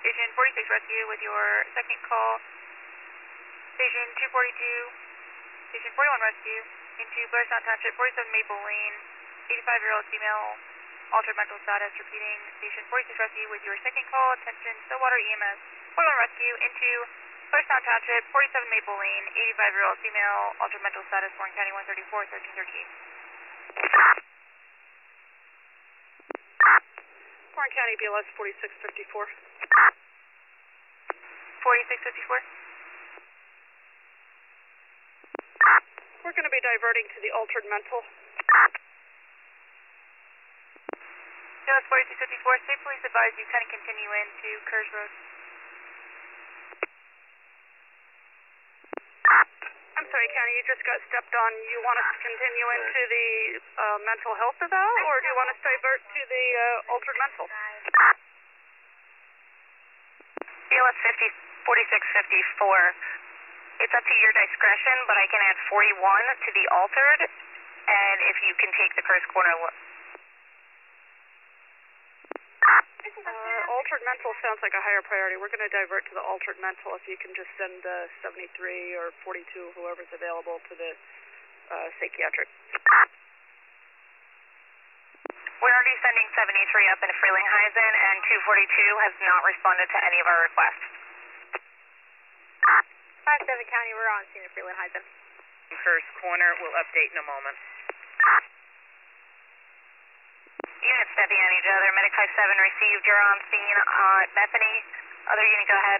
Station 46 Rescue with your second call. Station 242, Station 41 Rescue into Blairstown Township, 47 Maple Lane, 85-year-old female, altered mental status. Repeating, Station 46 Rescue with your second call. Attention, Stillwater EMS, 41 Rescue into Blairstown Township, 47 Maple Lane, 85-year-old female, altered mental status, Warren County 134, 1313. Warren County BLS 4654. 4654. We're going to be diverting to the altered mental. BLS 4654, state police advise you kind of continue into Kerrs Road. I'm sorry, County, you just got stepped on. You want us to continue into the mental health eval, or do you want us to divert to the altered mental? BLS 4654. It's up to your discretion, but I can add 41 to the altered, and if you can take the Kerrs Corner. Altered mental sounds like a higher priority. We're going to divert to the altered mental. If you can just send 73 or 42, whoever's available, to the psychiatric. We're already sending 73 up into Frelinghuysen, and 242 has not responded to any of our requests. 57 County, we're on scene at Frelinghuysen. Kerrs Corner will update in a moment. Units stepping on each other. Medic 57 received. You're on scene at Bethany. Other unit, go ahead.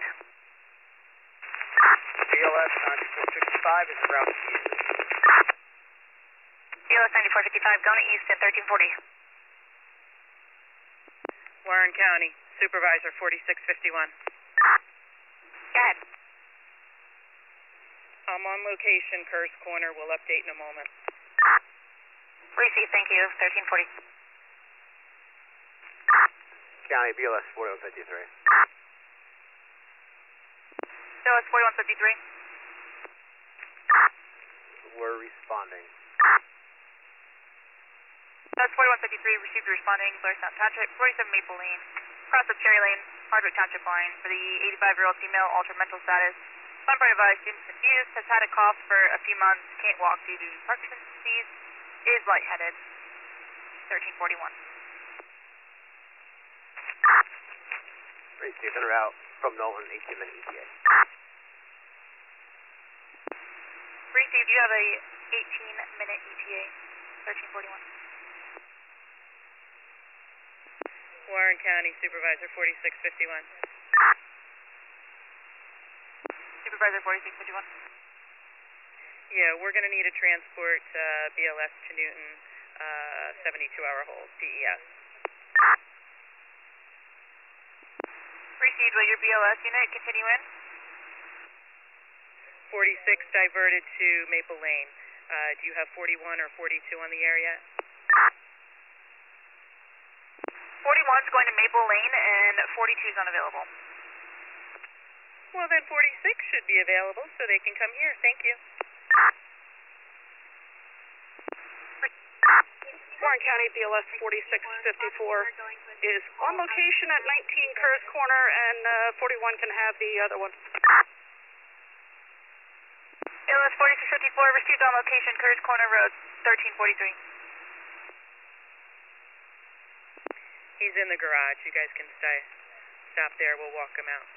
BLS 9455 is around east. BLS 9455 going east at 1340. Warren County, Supervisor 4651. Go ahead. I'm on location. Kerrs Corner will update in a moment. Received, thank you. 1340. County BLS 4153. BLS 4153. We're responding. BLS 4153 received responding. Blairstown Township, 47 Maple Lane, cross of Cherry Lane, Hardwick Township line for the 85-year-old female, altered mental status. Sunbright advised, student confused, has had a cough for a few months, can't walk due to Parkinson's disease, is lightheaded. 1341. Received en route from Nolan, 18-minute ETA. Received, you have a 18-minute ETA. 1341. Warren County, Supervisor 4651. Supervisor 4651. Yeah, we're going to need a transport BLS to Newton, 72-hour hold, DES. Received, will your BLS unit continue in? 46 diverted to Maple Lane. Do you have 41 or 42 on the area? 41's going to Maple Lane and 42's unavailable. Well, then 46 should be available, so they can come here. Thank you. Warren County BLS 4654 is on location at 19 Kerrs Corner, and 41 can have the other one. BLS 4654 received on location, Kerrs Corner Road, 1343. He's in the garage. You guys can stop there. We'll walk him out.